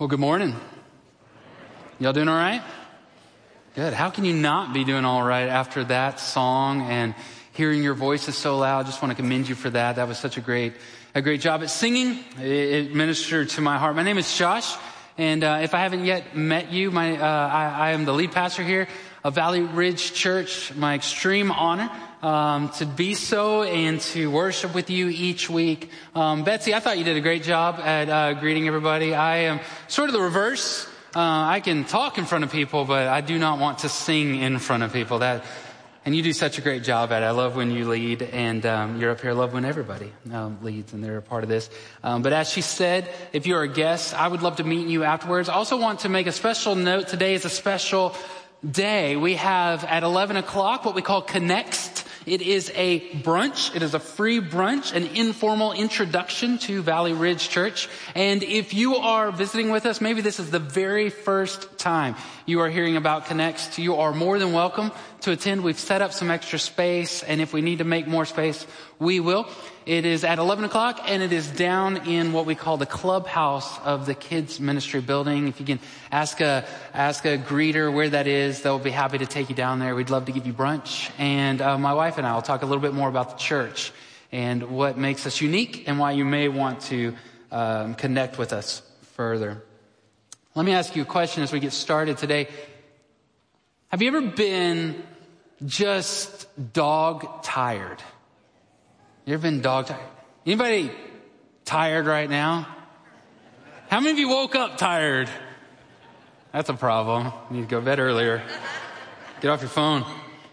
Well, good morning. Y'all doing all right? Good. How can you not be doing all right after that song and hearing your voices so loud? Just want to commend you for that. That was such a great job at singing. It ministered to my heart. My name is Josh, and if I haven't yet met you, I am the lead pastor here of Valley Ridge Church. My extreme honor to be so and to worship with you each week. Betsy, I thought you did a great job at greeting everybody. I am sort of the reverse. I can talk in front of people, but I do not want to sing in front of people. And you do such a great job at it. I love when you lead, and you're up here. I love when everybody leads, and they're a part of this. But as she said, if you're a guest, I would love to meet you afterwards. I also want to make a special note. Today is a special day. We have at 11 o'clock what we call Connect. It is a brunch. It is a free brunch, an informal introduction to Valley Ridge Church. And if you are visiting with us, maybe this is the very first time you are hearing about Connect, you are more than welcome to attend. We've set up some extra space, and if we need to make more space, we will. It is at 11 o'clock, and it is down in what we call the clubhouse of the kids ministry building. If you can ask a greeter where that is, they'll be happy to take you down there. We'd love to give you brunch. And my wife and I will talk a little bit more about the church and what makes us unique and why you may want to connect with us further. Let me ask you a question as we get started today. Have you ever been just dog tired? You ever been dog tired? Anybody tired right now? How many of you woke up tired? That's a problem. You need to go to bed earlier. Get off your phone.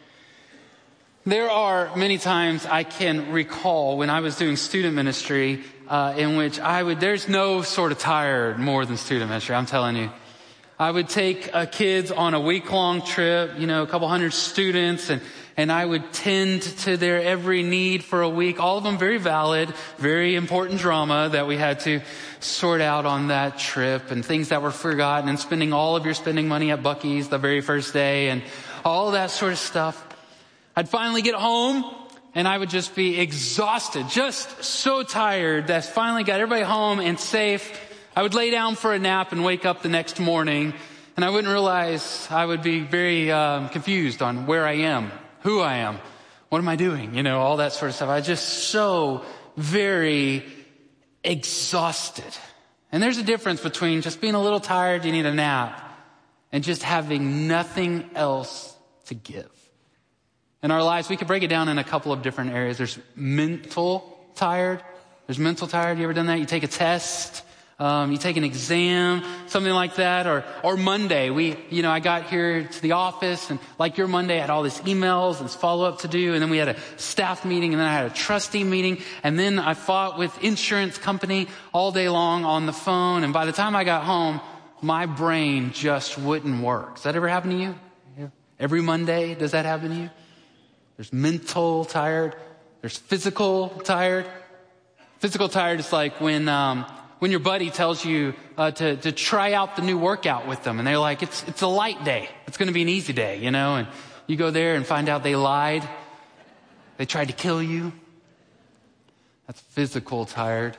There are many times I can recall when I was doing student ministry in which there's no sort of tired more than student ministry, I'm telling you. I would take kids on a week-long trip, a couple hundred students, and I would tend to their every need for a week. All of them very valid, very important drama that we had to sort out on that trip, and things that were forgotten, and spending all of your spending money at Buc-ee's the very first day, and all that sort of stuff. I'd finally get home, and I would just be exhausted, just so tired that finally got everybody home and safe. I would lay down for a nap and wake up the next morning, and I wouldn't realize I would be very confused on where I am, who I am, what am I doing, all that sort of stuff. I was just so very exhausted. And there's a difference between just being a little tired, you need a nap, and just having nothing else to give. In our lives, we could break it down in a couple of different areas. There's mental tired. There's mental tired. You ever done that? You take a test. You take an exam, something like that, or Monday. I got here to the office, and like your Monday, I had all these emails and this follow-up to do, and then we had a staff meeting, and then I had a trustee meeting, and then I fought with insurance company all day long on the phone, and by the time I got home, my brain just wouldn't work. Does that ever happen to you? Yeah. Every Monday, does that happen to you? There's mental tired. There's physical tired. Physical tired is like when your buddy tells you to try out the new workout with them, and they're like, it's a light day. It's going to be an easy day, and you go there and find out they lied. They tried to kill you. That's physical tired.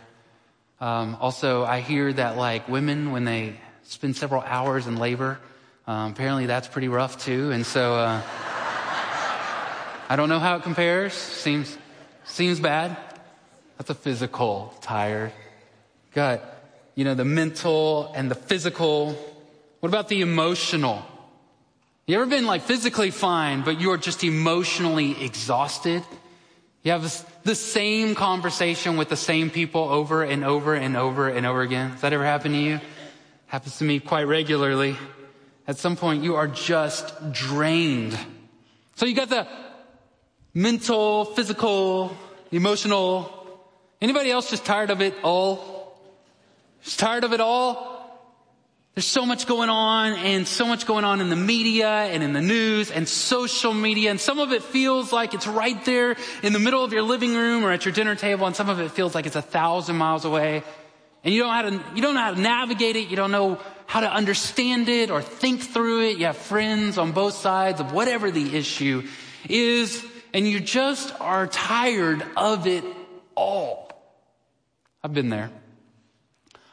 Also, I hear that women, when they spend several hours in labor, apparently that's pretty rough too. And so I don't know how it compares. Seems bad. That's a physical tired. Got, the mental and the physical. What about the emotional? You ever been physically fine, but you're just emotionally exhausted? You have the same conversation with the same people over and over and over and over again. Does that ever happen to you? Happens to me quite regularly. At some point, you are just drained. So you got the mental, physical, emotional. Anybody else just tired of it all? Just tired of it all? There's so much going on, and so much going on in the media and in the news and social media, and some of it feels like it's right there in the middle of your living room or at your dinner table, and some of it feels like it's 1,000 miles away, and you don't know how to navigate it. You don't know how to understand it or think through it. You have friends on both sides of whatever the issue is, and you just are tired of it all. I've been there.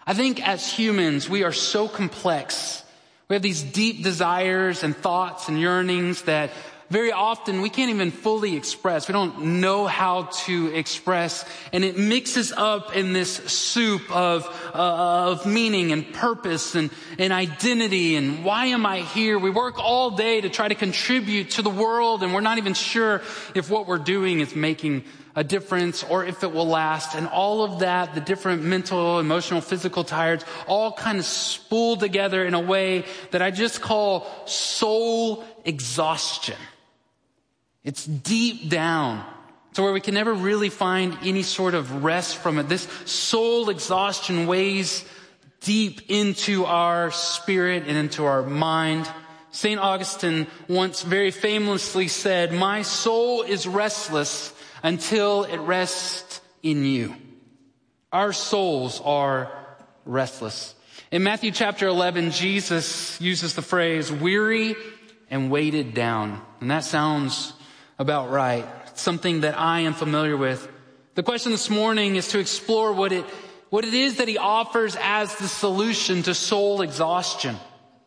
I think as humans, we are so complex. We have these deep desires and thoughts and yearnings that very often we can't even fully express. We don't know how to express, and it mixes up in this soup of meaning and purpose and identity and why am I here? We work all day to try to contribute to the world, and we're not even sure if what we're doing is making a difference or if it will last. And all of that, the different mental, emotional, physical tires, all kind of spool together in a way that I just call soul exhaustion. It's deep down to where we can never really find any sort of rest from it. This soul exhaustion weighs deep into our spirit and into our mind. St. Augustine once very famously said, "My soul is restless until it rests in you." Our souls are restless. In Matthew chapter 11, Jesus uses the phrase weary and weighted down. And that sounds about right. It's something that I am familiar with. The question this morning is to explore what it is that he offers as the solution to soul exhaustion,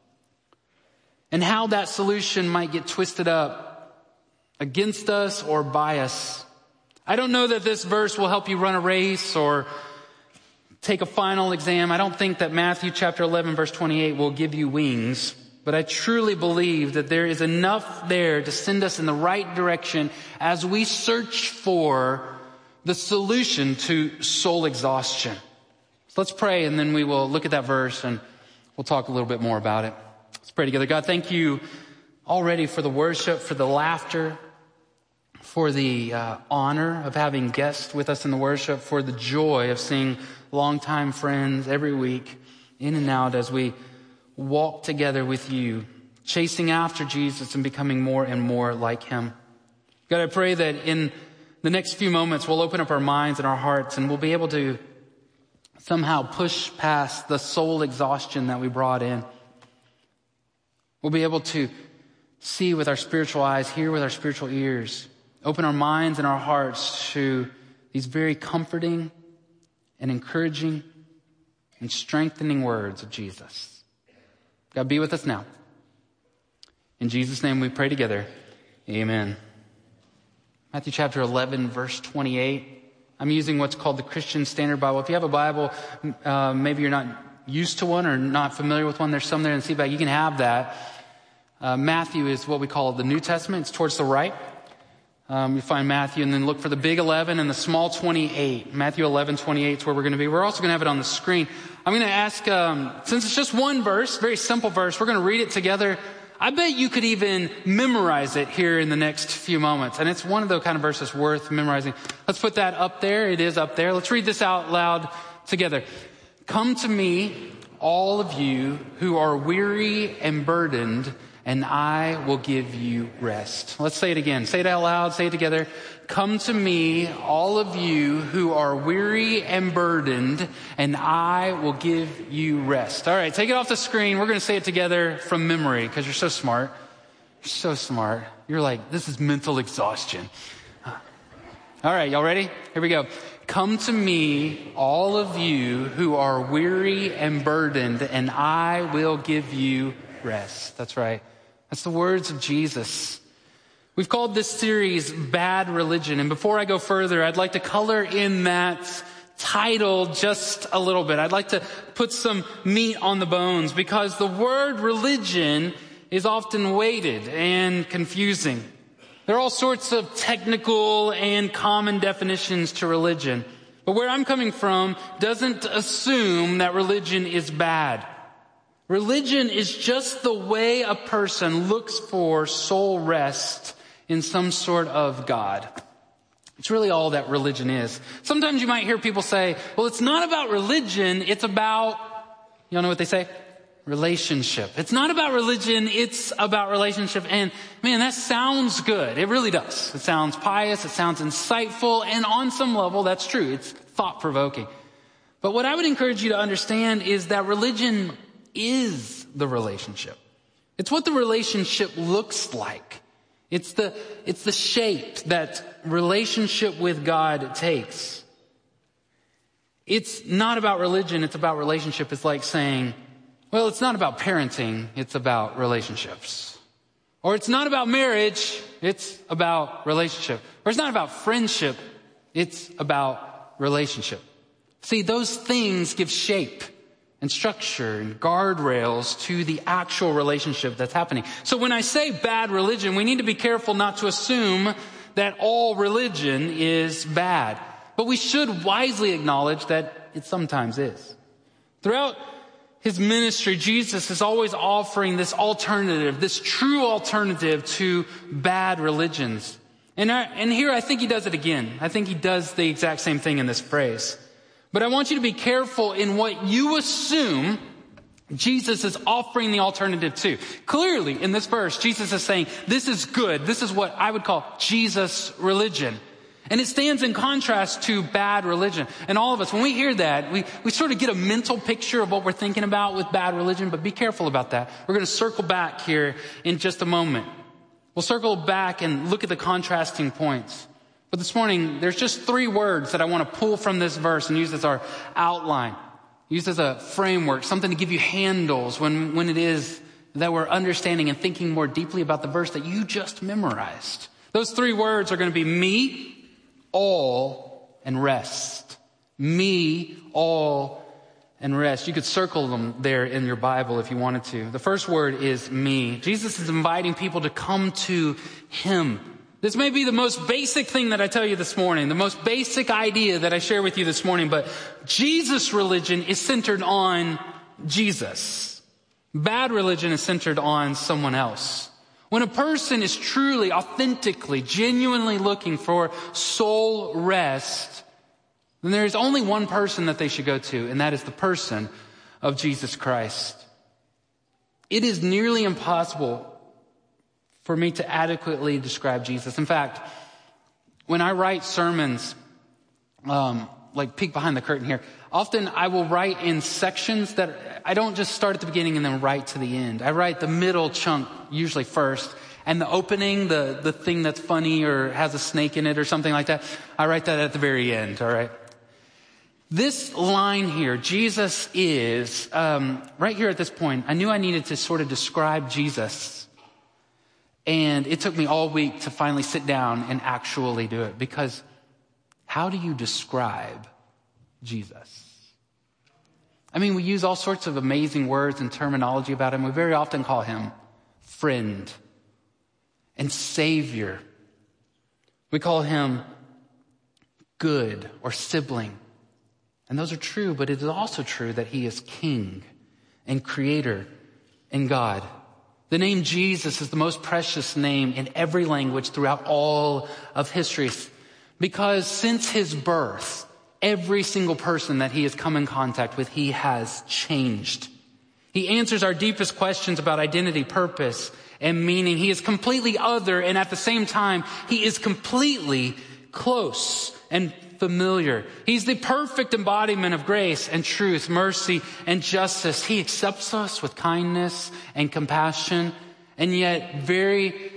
and how that solution might get twisted up against us or by us. I don't know that this verse will help you run a race or take a final exam. I don't think that Matthew chapter 11 verse 28 will give you wings. But I truly believe that there is enough there to send us in the right direction as we search for the solution to soul exhaustion. So let's pray, and then we will look at that verse and we'll talk a little bit more about it. Let's pray together. God, thank you already for the worship, for the laughter, for the honor of having guests with us in the worship, for the joy of seeing longtime friends every week in and out as we walk together with you, chasing after Jesus and becoming more and more like him. God, I pray that in the next few moments we'll open up our minds and our hearts, and we'll be able to somehow push past the soul exhaustion that we brought in. We'll be able to see with our spiritual eyes, hear with our spiritual ears, open our minds and our hearts to these very comforting and encouraging and strengthening words of Jesus. God, be with us now. In Jesus' name we pray together. Amen. Matthew chapter 11, verse 28. I'm using what's called the Christian Standard Bible. If you have a Bible, maybe you're not used to one or not familiar with one, there's some there in the seat back. You can have that. Matthew is what we call the New Testament. It's towards the right. You find Matthew, and then look for the big 11 and the small 28. Matthew 11, 28 is where we're going to be. We're also going to have it on the screen. I'm going to ask, since it's just one verse, very simple verse, we're going to read it together. I bet you could even memorize it here in the next few moments. And it's one of the kind of verses worth memorizing. Let's put that up there. It is up there. Let's read this out loud together. "Come to me, all of you who are weary and burdened, and I will give you rest." Let's say it again. Say it out loud. Say it together. "Come to me, all of you who are weary and burdened, and I will give you rest." All right, take it off the screen. We're going to say it together from memory because you're so smart. You're so smart. You're like, this is mental exhaustion. All right, y'all ready? Here we go. "Come to me, all of you who are weary and burdened, and I will give you rest." That's right. That's the words of Jesus. We've called this series Bad Religion. And before I go further, I'd like to color in that title just a little bit. I'd like to put some meat on the bones, because the word religion is often weighted and confusing. There are all sorts of technical and common definitions to religion. But where I'm coming from doesn't assume that religion is bad. Religion is just the way a person looks for soul rest in some sort of God. It's really all that religion is. Sometimes you might hear people say, well, it's not about religion, it's about, y'all know what they say? Relationship. It's not about religion, it's about relationship. And man, that sounds good. It really does. It sounds pious, it sounds insightful, and on some level, that's true. It's thought-provoking. But what I would encourage you to understand is that religion is the relationship. It's what the relationship looks like. It's the shape that relationship with God takes. it's not about religion, it's about relationship. It's like saying, well, it's not about parenting, it's about relationships. Or it's not about marriage, it's about relationship. Or it's not about friendship, it's about relationship. See, those things give shape and structure and guardrails to the actual relationship that's happening. So when I say bad religion, we need to be careful not to assume that all religion is bad. But we should wisely acknowledge that it sometimes is. Throughout his ministry, Jesus is always offering this alternative, this true alternative to bad religions. And here I think he does it again. I think he does the exact same thing in this phrase. But I want you to be careful in what you assume Jesus is offering the alternative to. Clearly, in this verse, Jesus is saying, this is good. This is what I would call Jesus religion. And it stands in contrast to bad religion. And all of us, when we hear that, we sort of get a mental picture of what we're thinking about with bad religion, but be careful about that. We're going to circle back here in just a moment. We'll circle back and look at the contrasting points. But this morning, there's just 3 words that I want to pull from this verse and use as our outline. Use as a framework, something to give you handles when it is that we're understanding and thinking more deeply about the verse that you just memorized. Those 3 words are going to be me, all, and rest. Me, all, and rest. You could circle them there in your Bible if you wanted to. The first word is me. Jesus is inviting people to come to him. This may be the most basic thing that I tell you this morning, the most basic idea that I share with you this morning, but Jesus religion is centered on Jesus. Bad religion is centered on someone else. When a person is truly, authentically, genuinely looking for soul rest, then there is only one person that they should go to, and that is the person of Jesus Christ. It is nearly impossible for me to adequately describe Jesus. In fact, when I write sermons, like peek behind the curtain here, often I will write in sections that I don't just start at the beginning and then write to the end. I write the middle chunk usually first, and the opening, the thing that's funny or has a snake in it or something like that, I write that at the very end, all right? This line here, Jesus is, right here at this point, I knew I needed to sort of describe Jesus. And it took me all week to finally sit down and actually do it. Because how do you describe Jesus? I mean, we use all sorts of amazing words and terminology about him. We very often call him friend and savior. We call him good or sibling. And those are true, but it is also true that he is king and creator and God. The name Jesus is the most precious name in every language throughout all of history. Because since his birth, every single person that he has come in contact with, he has changed. He answers our deepest questions about identity, purpose, and meaning. He is completely other, and at the same time, he is completely close and familiar. He's the perfect embodiment of grace and truth, mercy and justice. He accepts us with kindness and compassion, and yet very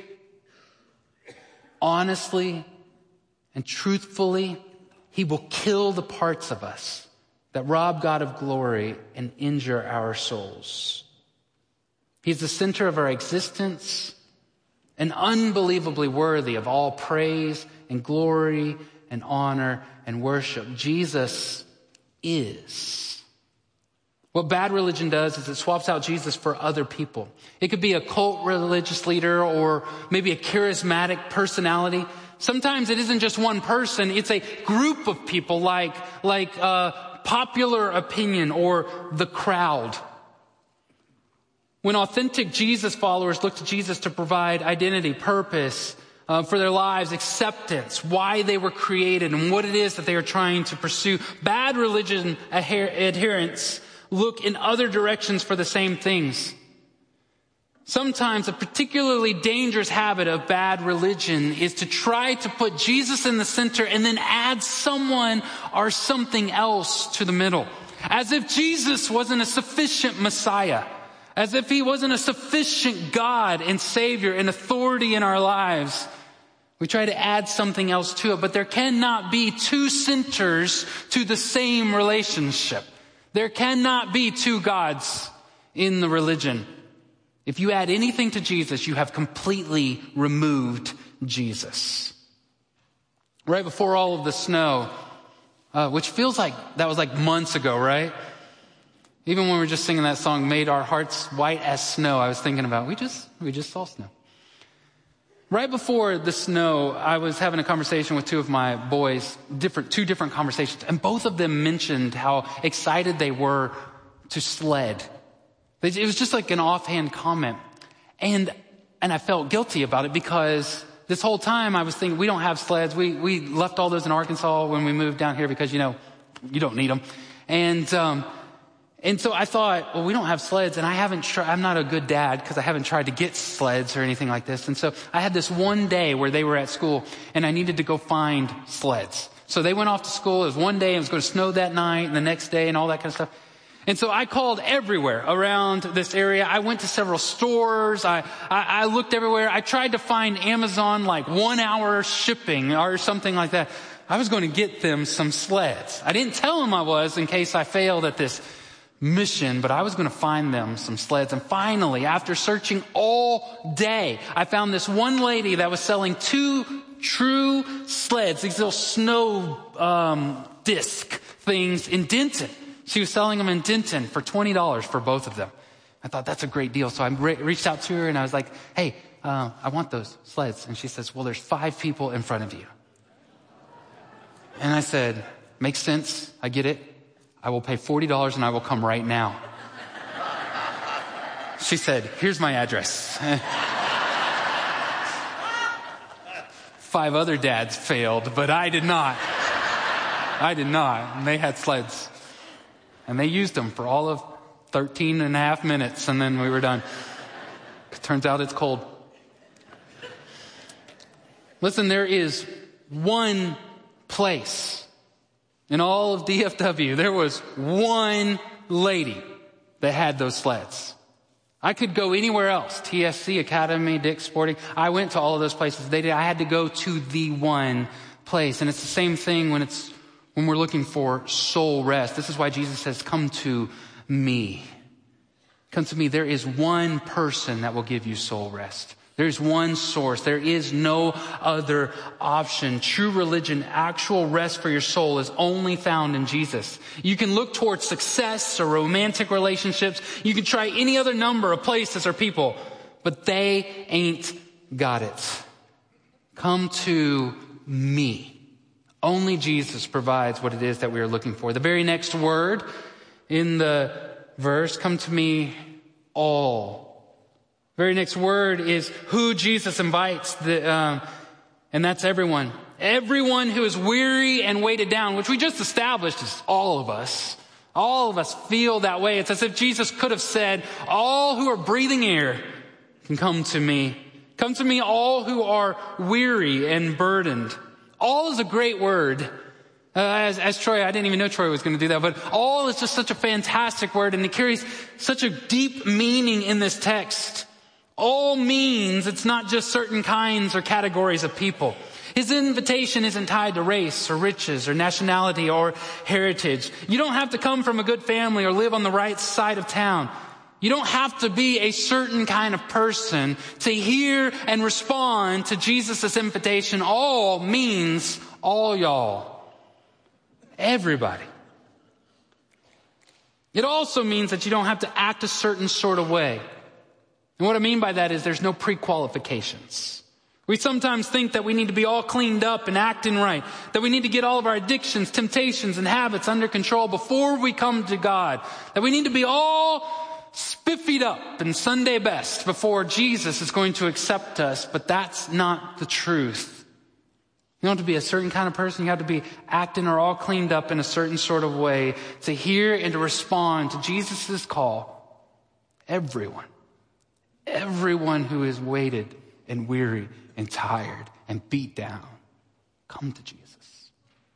honestly and truthfully, he will kill the parts of us that rob God of glory and injure our souls. He's the center of our existence and unbelievably worthy of all praise and glory and honor and worship. Jesus is. What bad religion does is it swaps out Jesus for other people. It could be a cult religious leader or maybe a charismatic personality. Sometimes it isn't just one person. It's a group of people like popular opinion or the crowd. When authentic Jesus followers look to Jesus to provide identity, purpose, for their lives, acceptance, why they were created, and what it is that they are trying to pursue. Bad religion adherents look in other directions for the same things. Sometimes a particularly dangerous habit of bad religion is to try to put Jesus in the center and then add someone or something else to the middle. As if Jesus wasn't a sufficient Messiah. As if he wasn't a sufficient God and Savior and authority in our lives. We try to add something else to it, but there cannot be two centers to the same relationship. There cannot be two gods in the religion. If you add anything to Jesus, you have completely removed Jesus. Right before all of the snow, which feels like that was like months ago, right? Even when we were just singing that song, Made Our Hearts White as Snow, I was thinking about, we just saw snow. Right before the snow, I was having a conversation with two of my boys, two different conversations, and both of them mentioned how excited they were to sled. It was just like an offhand comment. And I felt guilty about it because this whole time I was thinking, we don't have sleds. We left all those in Arkansas when we moved down here because, you don't need them. And so I thought, well, we don't have sleds, and I'm not a good dad because I haven't tried to get sleds or anything like this. And so I had this one day where they were at school, and I needed to go find sleds. So they went off to school. It was one day, it was going to snow that night, and the next day, and all that kind of stuff. And so I called everywhere around this area. I went to several stores. I looked everywhere. I tried to find Amazon, like 1 hour shipping or something like that. I was going to get them some sleds. I didn't tell them I was in case I failed at this mission, but I was going to find them some sleds. And finally, after searching all day, I found this one lady that was selling 2 true sleds, these little snow disc things in Denton. She was selling them in Denton for $20 for both of them. I thought that's a great deal. So I reached out to her and I was like, hey, I want those sleds. And she says, well, there's 5 people in front of you. And I said, makes sense. I get it. I will pay $40 and I will come right now. She said, here's my address. 5 other dads failed, but I did not. And they had sleds. And they used them for all of 13 and a half minutes, and then we were done. It turns out it's cold. Listen, there is one place in all of DFW. There was one lady that had those sleds. I could go anywhere else. TSC, Academy, Dick's Sporting. I went to all of those places. I had to go to the one place. And it's the same thing when we're looking for soul rest. This is why Jesus says, come to me. Come to me. There is one person that will give you soul rest. There's one source. There is no other option. True religion, actual rest for your soul is only found in Jesus. You can look towards success or romantic relationships. You can try any other number of places or people, but they ain't got it. Come to me. Only Jesus provides what it is that we are looking for. The very next word in the verse, come to me all. Very next word is who Jesus invites, and that's everyone. Everyone who is weary and weighted down, which we just established is all of us. All of us feel that way. It's as if Jesus could have said, all who are breathing air can come to me. Come to me, all who are weary and burdened. All is a great word. As Troy, I didn't even know Troy was going to do that, but all is just such a fantastic word, and it carries such a deep meaning in this text. All means it's not just certain kinds or categories of people. His invitation isn't tied to race or riches or nationality or heritage. You don't have to come from a good family or live on the right side of town. You don't have to be a certain kind of person to hear and respond to Jesus' invitation. All means all y'all. Everybody. It also means that you don't have to act a certain sort of way. And what I mean by that is there's no pre-qualifications. We sometimes think that we need to be all cleaned up and acting right, that we need to get all of our addictions, temptations, and habits under control before we come to God, that we need to be all spiffied up and Sunday best before Jesus is going to accept us, but that's not the truth. You don't have to be a certain kind of person. You have to be acting or all cleaned up in a certain sort of way to hear and to respond to Jesus' call. Everyone who is weighted and weary and tired and beat down, come to Jesus.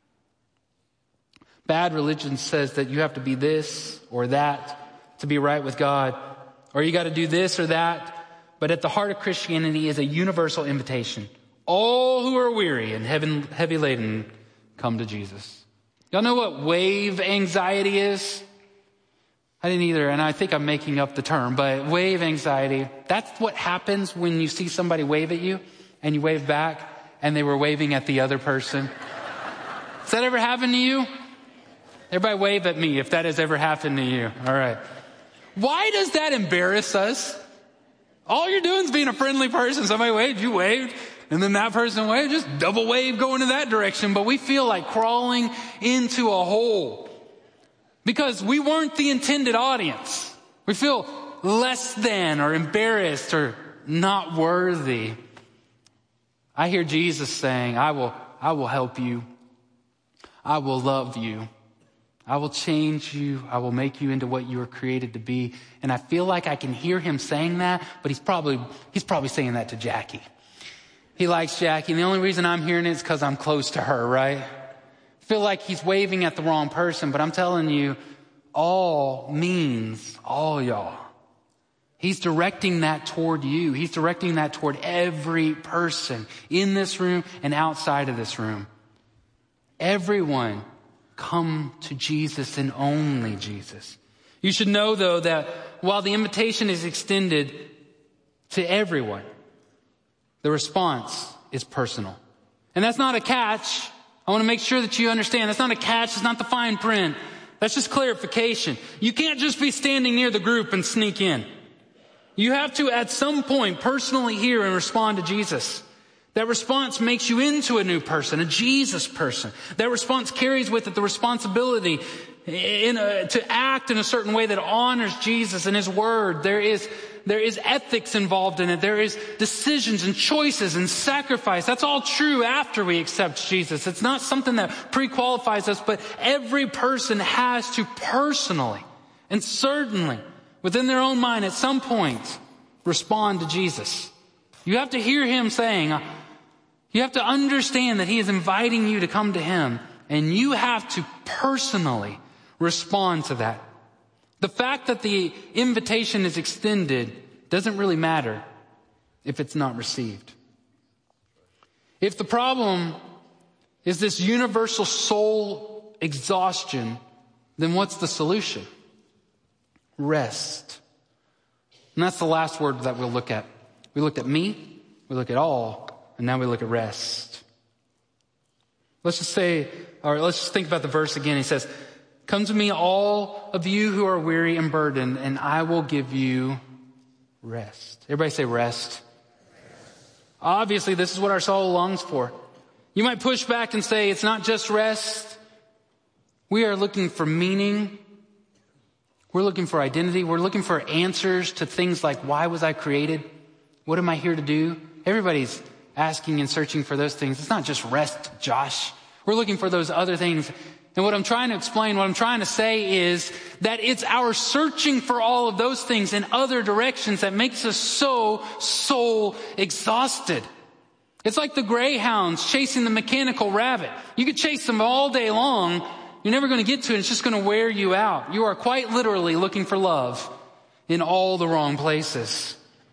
Bad religion says that you have to be this or that to be right with God, or you got to do this or that. But at the heart of Christianity is a universal invitation. All who are weary and heavy laden, come to Jesus. Y'all know what wave anxiety is? I didn't either, and I think I'm making up the term, but wave anxiety, that's what happens when you see somebody wave at you and you wave back and they were waving at the other person. Has that ever happened to you? Everybody wave at me if that has ever happened to you. All right. Why does that embarrass us? All you're doing is being a friendly person. Somebody waved, you waved. And then that person waved, just double wave going in that direction. But we feel like crawling into a hole because we weren't the intended audience. We feel less than or embarrassed or not worthy. I hear Jesus saying, I will help you. I will love you. I will change you. I will make you into what you were created to be. And I feel like I can hear him saying that, but he's probably saying that to Jackie. He likes Jackie, and the only reason I'm hearing it is because I'm close to her, right? I feel like he's waving at the wrong person, but I'm telling you, all means all, y'all. He's directing that toward you. He's directing that toward every person in this room and outside of this room. Everyone come to Jesus and only Jesus. You should know, though, that while the invitation is extended to everyone, the response is personal. And that's not a catch. I want to make sure that you understand. That's not a catch. It's not the fine print. That's just clarification. You can't just be standing near the group and sneak in. You have to, at some point, personally hear and respond to Jesus. That response makes you into a new person, a Jesus person. That response carries with it the responsibility to act in a certain way that honors Jesus and his word. There is ethics involved in it. There is decisions and choices and sacrifice. That's all true after we accept Jesus. It's not something that pre-qualifies us, but every person has to personally and certainly within their own mind at some point respond to Jesus. You have to hear him saying, you have to understand that he is inviting you to come to him, and you have to personally respond to that. The fact that the invitation is extended doesn't really matter if it's not received. If the problem is this universal soul exhaustion, then what's the solution? Rest. And that's the last word that we'll look at. We looked at me, we look at all, and now we look at rest. Let's just think about the verse again. He says, come to me, all of you who are weary and burdened, and I will give you rest. Everybody say rest. Obviously, this is what our soul longs for. You might push back and say, it's not just rest. We are looking for meaning. We're looking for identity. We're looking for answers to things like, why was I created? What am I here to do? Everybody's asking and searching for those things. It's not just rest, Josh. We're looking for those other things. And what I'm trying to explain, what I'm trying to say is that it's our searching for all of those things in other directions that makes us so soul exhausted. It's like the greyhounds chasing the mechanical rabbit. You could chase them all day long. You're never going to get to it. It's just going to wear you out. You are quite literally looking for love in all the wrong places.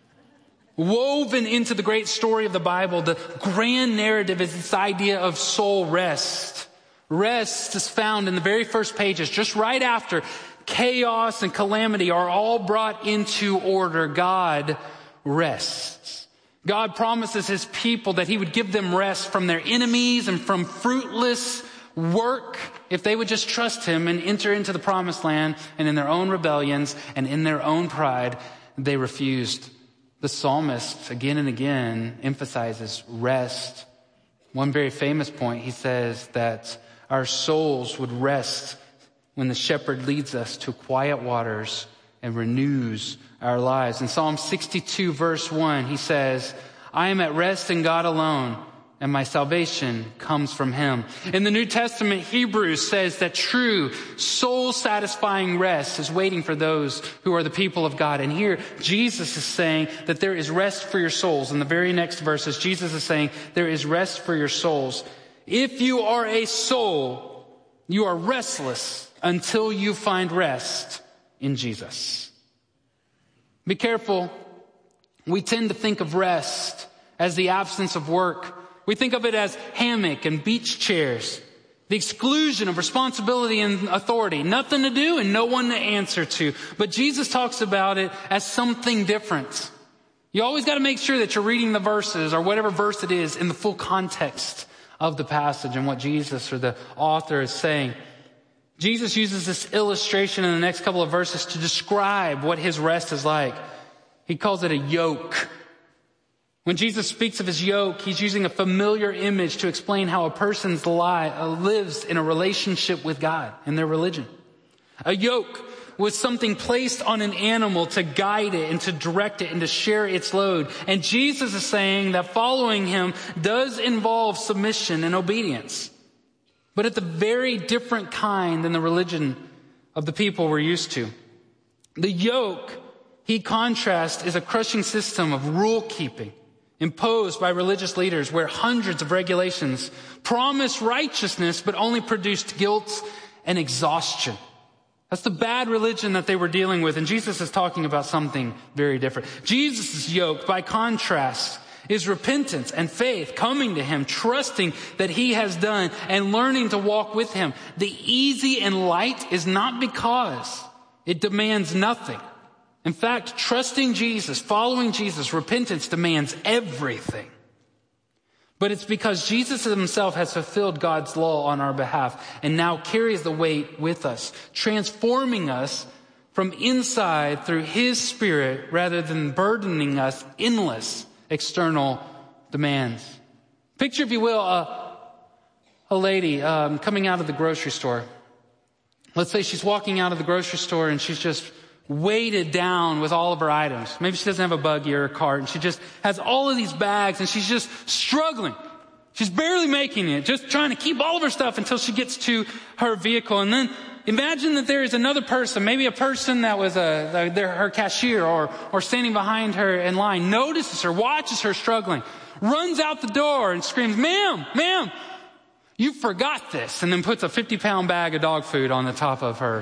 Woven into the great story of the Bible, the grand narrative is this idea of soul rest. Rest is found in the very first pages, just right after chaos and calamity are all brought into order. God rests. God promises his people that he would give them rest from their enemies and from fruitless work if they would just trust him and enter into the promised land. And in their own rebellions and in their own pride, they refused. The psalmist again and again emphasizes rest. One very famous point, he says that our souls would rest when the shepherd leads us to quiet waters and renews our lives. In Psalm 62 verse 1, he says, I am at rest in God alone, and my salvation comes from him. In the New Testament, Hebrews says that true soul-satisfying rest is waiting for those who are the people of God. And here, Jesus is saying that there is rest for your souls. In the very next verses, Jesus is saying there is rest for your souls. If you are a soul, you are restless until you find rest in Jesus. Be careful. We tend to think of rest as the absence of work We think of it as hammock and beach chairs. The exclusion of responsibility and authority. Nothing to do and no one to answer to. But Jesus talks about it as something different. You always got to make sure that you're reading the verses or whatever verse it is in the full context of the passage and what Jesus or the author is saying. Jesus uses this illustration in the next couple of verses to describe what his rest is like. He calls it a yoke. When Jesus speaks of his yoke, he's using a familiar image to explain how a person's life lives in a relationship with God in their religion. A yoke was something placed on an animal to guide it and to direct it and to share its load. And Jesus is saying that following him does involve submission and obedience. But it's a very different kind than the religion of the people we're used to. The yoke, he contrasts, is a crushing system of rule keeping imposed by religious leaders where hundreds of regulations promise righteousness but only produced guilt and exhaustion. That's the bad religion that they were dealing with, and Jesus is talking about something very different. Jesus' yoke, by contrast, is repentance and faith, coming to him, trusting that he has done, and learning to walk with him. The easy and light is not because it demands nothing. In fact, trusting Jesus, following Jesus, repentance demands everything. But it's because Jesus himself has fulfilled God's law on our behalf and now carries the weight with us, transforming us from inside through his Spirit rather than burdening us endless external demands. Picture, if you will, a lady coming out of the grocery store. Let's say she's walking out of the grocery store and she's just weighted down with all of her items. Maybe she doesn't have a buggy or a cart and she just has all of these bags and she's just struggling. She's barely making it, just trying to keep all of her stuff until she gets to her vehicle. And then imagine that there is another person, maybe a person that was her cashier or standing behind her in line, notices her, watches her struggling, runs out the door and screams, ma'am, you forgot this, and then puts a 50-pound bag of dog food on the top of her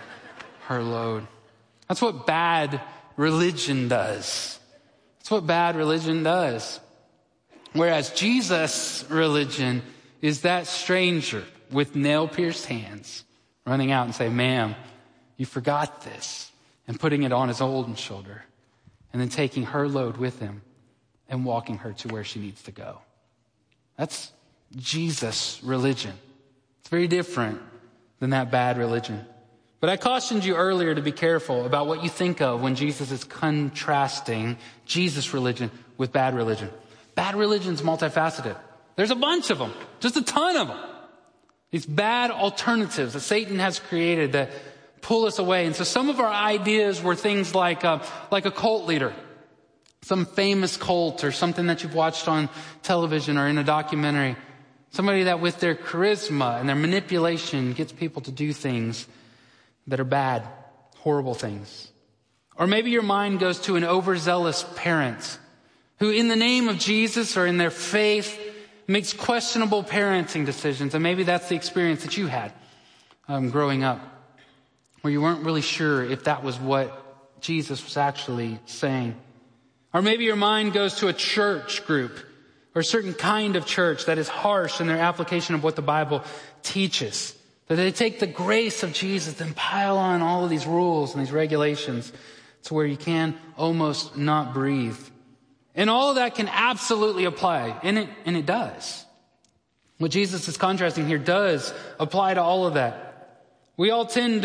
load. That's what bad religion does. That's what bad religion does. Whereas Jesus' religion is that stranger with nail-pierced hands running out and saying, ma'am, you forgot this, and putting it on his own shoulder, and then taking her load with him and walking her to where she needs to go. That's Jesus' religion. It's very different than that bad religion. But I cautioned you earlier to be careful about what you think of when Jesus is contrasting Jesus' religion with bad religion. Bad religion's multifaceted. There's a bunch of them, just a ton of them. These bad alternatives that Satan has created that pull us away. And so some of our ideas were things like a cult leader, some famous cult or something that you've watched on television or in a documentary. Somebody that with their charisma and their manipulation gets people to do things that are bad, horrible things. Or maybe your mind goes to an overzealous parent who in the name of Jesus or in their faith makes questionable parenting decisions. And maybe that's the experience that you had growing up, where you weren't really sure if that was what Jesus was actually saying. Or maybe your mind goes to a church group or a certain kind of church that is harsh in their application of what the Bible teaches. That they take the grace of Jesus and pile on all of these rules and these regulations to where you can almost not breathe. And all of that can absolutely apply, and it does. What Jesus is contrasting here does apply to all of that. We all tend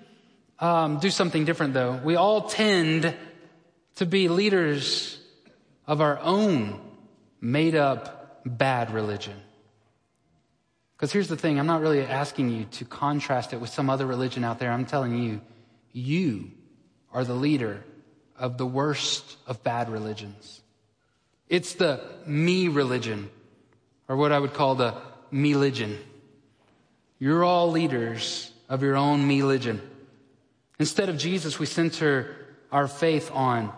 to do something different, though. We all tend to be leaders of our own made-up bad religion. Because here's the thing, I'm not really asking you to contrast it with some other religion out there. I'm telling you, you are the leader of the worst of bad religions. It's the me religion, or what I would call the me-ligion. You're all leaders of your own me-ligion. Instead of Jesus, we center our faith on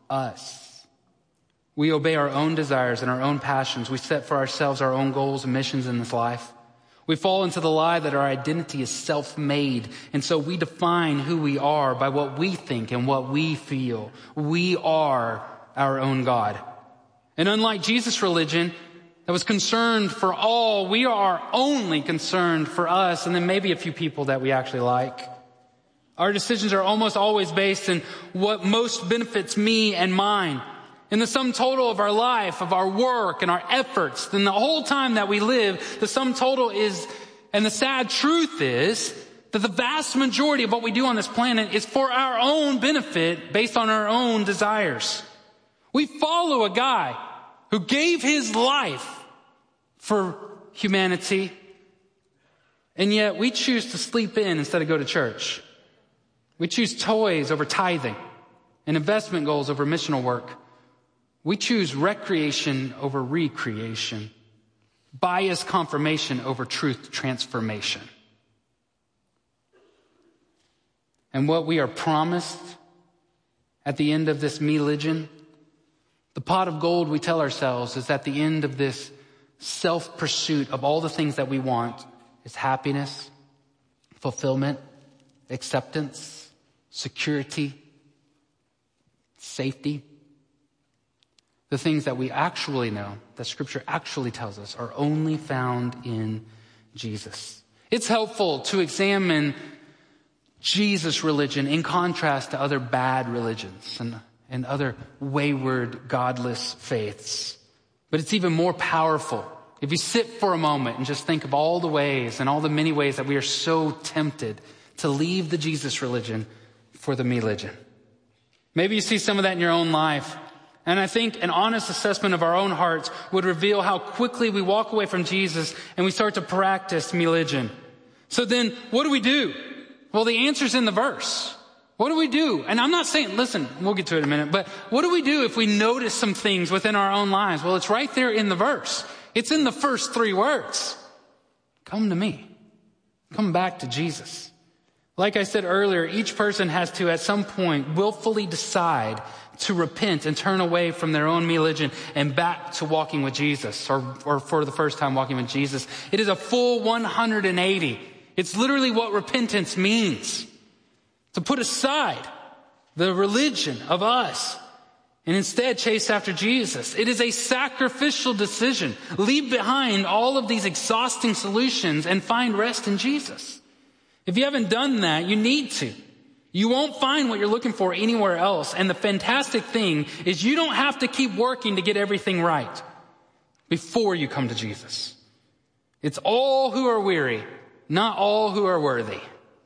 us. We obey our own desires and our own passions. We set for ourselves our own goals and missions in this life. We fall into the lie that our identity is self-made, and so we define who we are by what we think and what we feel. We are our own God. And unlike Jesus' religion, that was concerned for all. We are only concerned for us and then maybe a few people that we actually like. Our decisions are almost always based in what most benefits me and mine. In the sum total of our life, of our work and our efforts, then the whole time that we live, the sum total is, and the sad truth is, that the vast majority of what we do on this planet is for our own benefit based on our own desires. We follow a guy who gave his life for humanity, and yet we choose to sleep in instead of go to church. We choose toys over tithing and investment goals over missional work. We choose recreation over recreation, bias confirmation over truth transformation. And what we are promised at the end of this religion, the pot of gold we tell ourselves is at the end of this self-pursuit of all the things that we want is happiness, fulfillment, acceptance, security, safety. The things that we actually know, that Scripture actually tells us, are only found in Jesus. It's helpful to examine Jesus' religion in contrast to other bad religions and other wayward, godless faiths. But it's even more powerful if you sit for a moment and just think of all the ways and all the many ways that we are so tempted to leave the Jesus religion for the me religion. Maybe you see some of that in your own life. And I think an honest assessment of our own hearts would reveal how quickly we walk away from Jesus and we start to practice me religion. So then what do we do? Well, the answer's in the verse. What do we do? And I'm not saying, listen, we'll get to it in a minute, but what do we do if we notice some things within our own lives? Well, it's right there in the verse. It's in the first 3 words. Come to me. Come back to Jesus. Like I said earlier, each person has to, at some point, willfully decide to repent and turn away from their own religion and back to walking with Jesus, or for the first time walking with Jesus. It is a full 180. It's literally what repentance means. To put aside the religion of us and instead chase after Jesus. It is a sacrificial decision. Leave behind all of these exhausting solutions and find rest in Jesus. If you haven't done that, you need to. You won't find what you're looking for anywhere else. And the fantastic thing is you don't have to keep working to get everything right before you come to Jesus. It's all who are weary, not all who are worthy.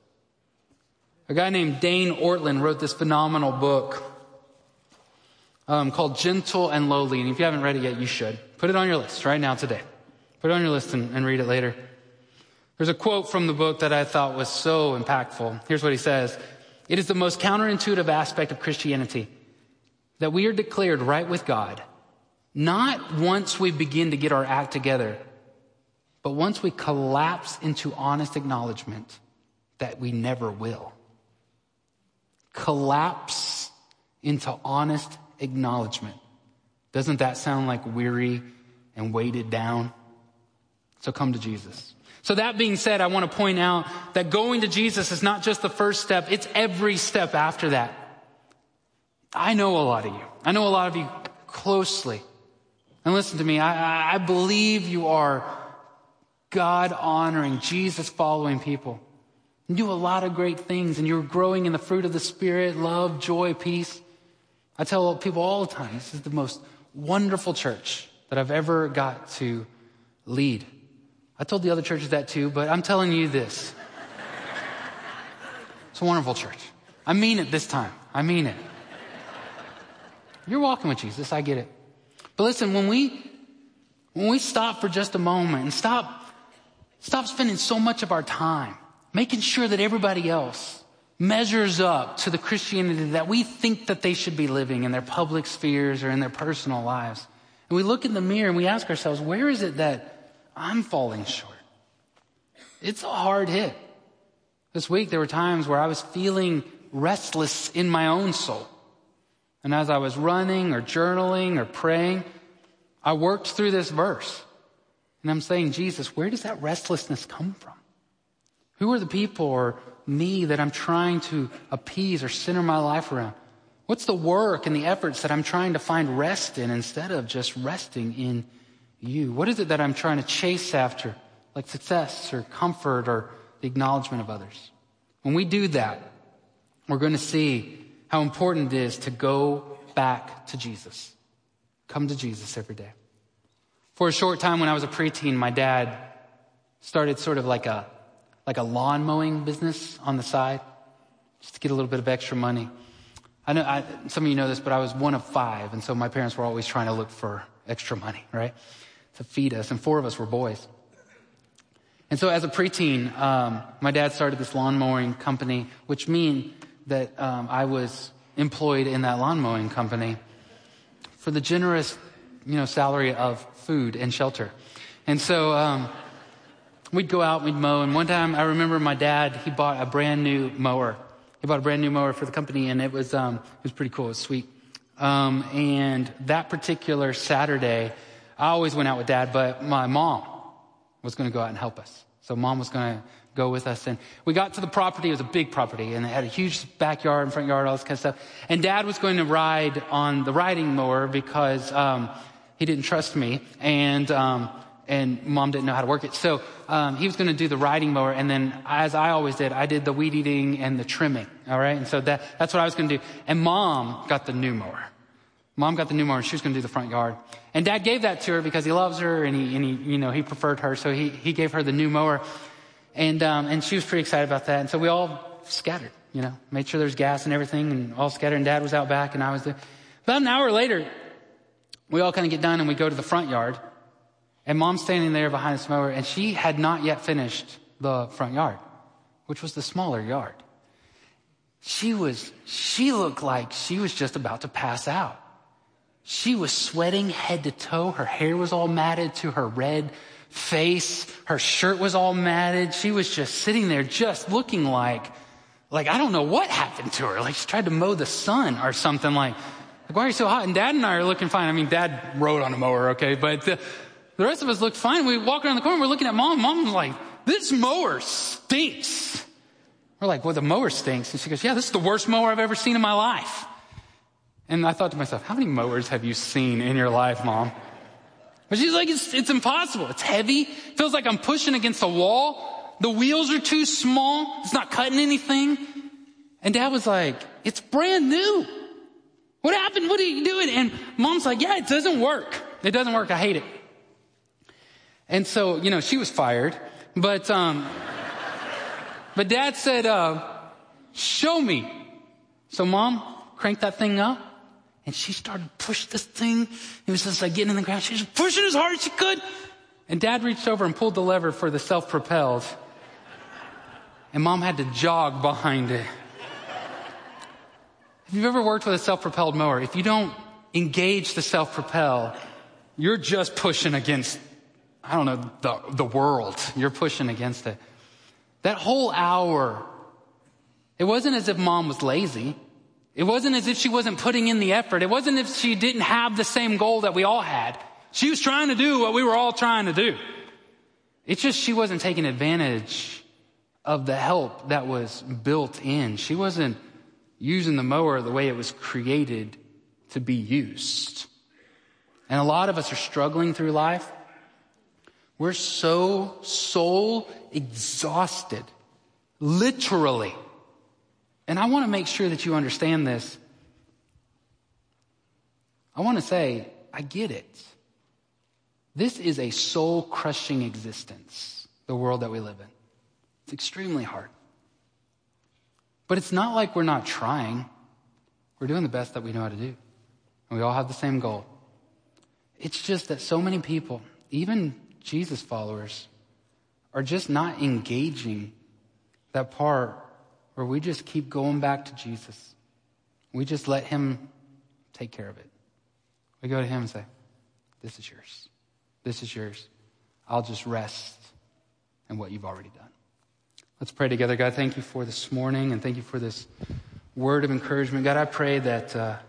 A guy named Dane Ortlund wrote this phenomenal book called Gentle and Lowly. And if you haven't read it yet, you should. Put it on your list right now today. Put it on your list and read it later. There's a quote from the book that I thought was so impactful. Here's what he says. It is the most counterintuitive aspect of Christianity that we are declared right with God, not once we begin to get our act together, but once we collapse into honest acknowledgement that we never will. Collapse into honest acknowledgement. Doesn't that sound like weary and weighted down? So come to Jesus. So that being said, I want to point out that going to Jesus is not just the first step, it's every step after that. I know a lot of you. I know a lot of you closely. And listen to me, I believe you are God-honoring, Jesus-following people. You do a lot of great things, and you're growing in the fruit of the Spirit, love, joy, peace. I tell people all the time, this is the most wonderful church that I've ever got to lead. I told the other churches that too, but I'm telling you this. It's a wonderful church. I mean it this time. I mean it. You're walking with Jesus. I get it. But listen, when we stop for just a moment and stop spending so much of our time making sure that everybody else measures up to the Christianity that we think that they should be living in their public spheres or in their personal lives. And we look in the mirror and we ask ourselves, where is it that I'm falling short? It's a hard hit. This week there were times where I was feeling restless in my own soul. And as I was running or journaling or praying, I worked through this verse. And I'm saying, Jesus, where does that restlessness come from? Who are the people or me that I'm trying to appease or center my life around? What's the work and the efforts that I'm trying to find rest in instead of just resting in you? What is it that I'm trying to chase after, like success or comfort or the acknowledgement of others? When we do that, we're going to see how important it is to go back to Jesus. Come to Jesus every day. For a short time when I was a preteen, my dad started sort of like a lawn mowing business on the side, just to get a little bit of extra money. I know some of you know this, but I was one of 5, and so my parents were always trying to look for extra money, right, to feed us, and 4 of us were boys. And so as a preteen, my dad started this lawn mowing company, which means that I was employed in that lawn mowing company for the generous, salary of food and shelter. And so we'd go out, we'd mow, and one time I remember my dad, he bought a brand new mower. He bought a brand new mower for the company, and it was pretty cool. It was sweet. And that particular Saturday, I always went out with Dad, but my mom was going to go out and help us. So Mom was going to go with us, and we got to the property. It was a big property, and it had a huge backyard and front yard, all this kind of stuff. And Dad was going to ride on the riding mower because he didn't trust me, and Mom didn't know how to work it. So he was going to do the riding mower, and then, as I always did, I did the weed eating and the trimming, all right? And so that's what I was going to do. And Mom got the new mower. Mom got the new mower, and she was going to do the front yard. And Dad gave that to her because he loves her, and he preferred her, so he gave her the new mower. And she was pretty excited about that. And so we all scattered, made sure there's gas and everything, and all scattered. And Dad was out back, and I was there. About an hour later, we all kind of get done, and we go to the front yard. And Mom's standing there behind this mower, and she had not yet finished the front yard, which was the smaller yard. She looked like she was just about to pass out. She was sweating head to toe. Her hair was all matted to her red face. Her shirt was all matted. She was just sitting there just looking like I don't know what happened to her. Like she tried to mow the sun or something like why are you so hot? And Dad and I are looking fine. I mean, Dad rode on a mower, okay? But the rest of us looked fine. We walk around the corner. We're looking at Mom. Mom's like, this mower stinks. We're like, well, the mower stinks. And she goes, yeah, this is the worst mower I've ever seen in my life. And I thought to myself, how many mowers have you seen in your life, Mom? But she's like, it's impossible. It's heavy. It feels like I'm pushing against a wall. The wheels are too small. It's not cutting anything. And Dad was like, it's brand new. What happened? What are you doing? And Mom's like, yeah, it doesn't work. It doesn't work. I hate it. And so, she was fired. But Dad said, show me. So Mom cranked that thing up. And she started to push this thing. It was just like getting in the ground. She was pushing as hard as she could. And Dad reached over and pulled the lever for the self-propelled. And Mom had to jog behind it. If you've ever worked with a self-propelled mower, if you don't engage the self-propel, you're just pushing against, the world. You're pushing against it. That whole hour, it wasn't as if Mom was lazy. It wasn't as if she wasn't putting in the effort. It wasn't as if she didn't have the same goal that we all had. She was trying to do what we were all trying to do. It's just she wasn't taking advantage of the help that was built in. She wasn't using the mower the way it was created to be used. And a lot of us are struggling through life. We're so soul exhausted, literally. And I want to make sure that you understand this. I want to say, I get it. This is a soul-crushing existence, the world that we live in. It's extremely hard. But it's not like we're not trying. We're doing the best that we know how to do. And we all have the same goal. It's just that so many people, even Jesus followers, are just not engaging that part where we just keep going back to Jesus. We just let him take care of it. We go to him and say, this is yours. This is yours. I'll just rest in what you've already done. Let's pray together. God, thank you for this morning and thank you for this word of encouragement. God, I pray that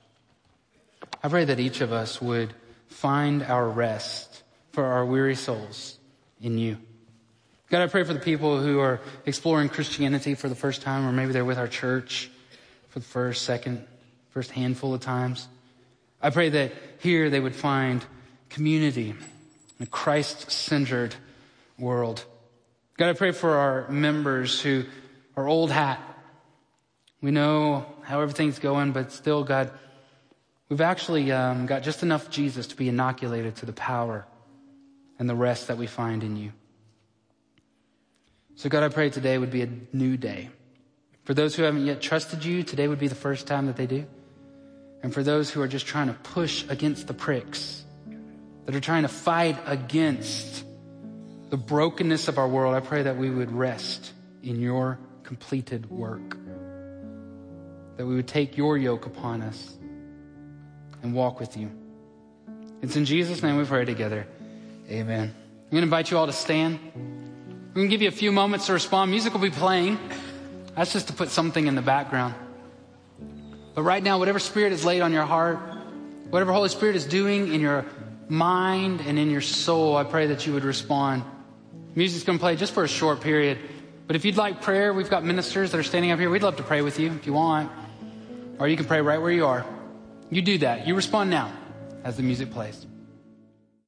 each of us would find our rest for our weary souls in you. God, I pray for the people who are exploring Christianity for the first time, or maybe they're with our church for the first handful of times. I pray that here they would find community a Christ-centered world. God, I pray for our members who are old hat. We know how everything's going, but still, God, we've actually got just enough Jesus to be inoculated to the power and the rest that we find in you. So God, I pray today would be a new day. For those who haven't yet trusted you, today would be the first time that they do. And for those who are just trying to push against the pricks, that are trying to fight against the brokenness of our world, I pray that we would rest in your completed work. That we would take your yoke upon us and walk with you. It's in Jesus' name we pray together. Amen. I'm going to invite you all to stand. I'm going to give you a few moments to respond. Music will be playing. That's just to put something in the background. But right now, whatever Spirit is laid on your heart, whatever Holy Spirit is doing in your mind and in your soul, I pray that you would respond. Music's going to play just for a short period. But if you'd like prayer, we've got ministers that are standing up here. We'd love to pray with you if you want. Or you can pray right where you are. You do that. You respond now as the music plays.